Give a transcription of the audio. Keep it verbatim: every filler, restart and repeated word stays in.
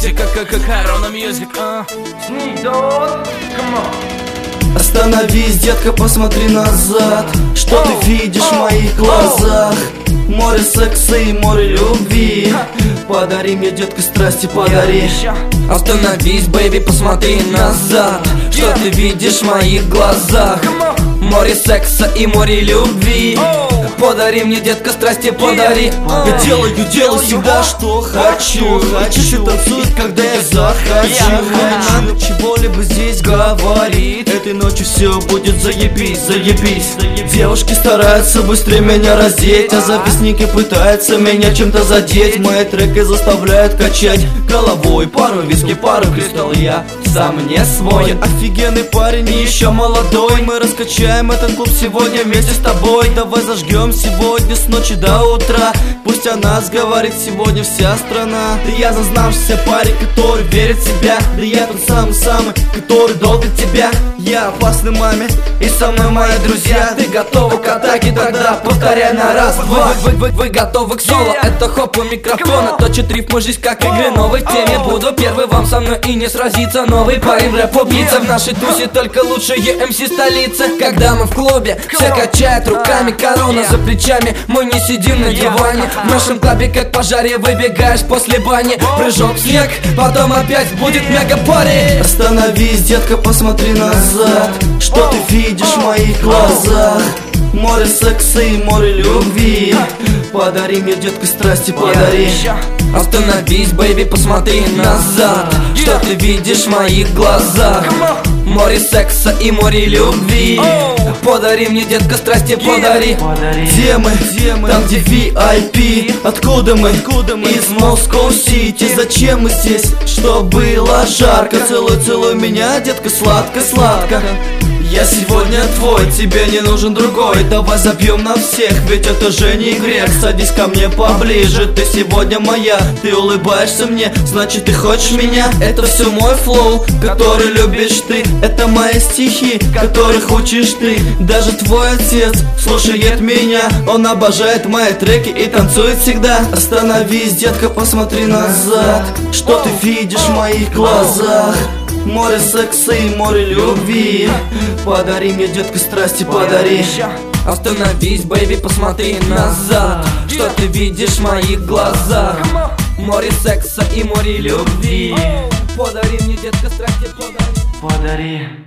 Music, как Corona Music. Остановись, детка, посмотри назад. Что ты видишь в моих глазах? Море секса и море любви. Подари мне, детка, страсти, подари. Остановись, бэйби, посмотри назад. Что ты видишь в моих глазах? Море секса и море любви. Подари мне, детка, страсти, подари. Я делаю, делаю всегда, что хочу. Хочу танцует, когда я захочу. Не надо чего-либо здесь говорить. Этой ночью все будет заебись, заебись. Девушки стараются быстрее меня раздеть, а записники пытаются меня чем-то задеть. Мои треки заставляют качать головой. Пару виски, пару кристалл, я сам не свой. Я офигенный парень и еще молодой. Мы раскачаем этот клуб сегодня вместе с тобой. Давай зажгем сегодня с ночи до утра. Пусть о нас говорит сегодня вся страна. Да я зазнавшийся парень, который верит в себя. Да я тот самый-самый, который долбит тебя. Я опасный маме, и со мной мои друзья. Ты готова к атаке, тогда повторяй на раз, два. Вы, вы, вы, вы готовы к соло? Это хоп у микрофона. Точит рифму жизнь как игры новой теме. Буду первый вам со мной и не сразиться. Новый парень рэп-убийца. В нашей тусе только лучшие эм си столицы. Когда мы в клубе, все качают руками. Корона за плечами, мы не сидим на диване. В нашем клубе как пожаре выбегаешь после бани. Прыжок в снег, потом опять будет мега-пари. Остановись, детка, посмотри назад. Что ты видишь в моих глазах? Море секса и море любви. Подари мне, детка, страсти, подари. Остановись, бэйби, посмотри назад. Что ты видишь в моих глазах? Море секса и море любви. Подари мне, детка, страсти, подари. Где мы? Там, где ви ай пи. Откуда мы? Из Москва-Сити. Зачем мы здесь? Чтоб было жарко. Целуй, целуй меня, детка, сладко-сладко. Я сегодня твой, тебе не нужен другой. Давай забьем на всех, ведь это же не грех. Садись ко мне поближе, ты сегодня моя. Ты улыбаешься мне, значит ты хочешь меня. Это все мой флоу, который любишь ты. Это мои стихи, которых учишь ты. Даже твой отец слушает меня. Он обожает мои треки и танцует всегда. Остановись, детка, посмотри назад. Что ты видишь в моих глазах? Море секса и море любви. Подари мне, детка, страсти, подари. Остановись, бэйби, посмотри назад. Что ты видишь в моих глазах? Море секса и море любви. Подари мне, детка, страсти, подари. Подари.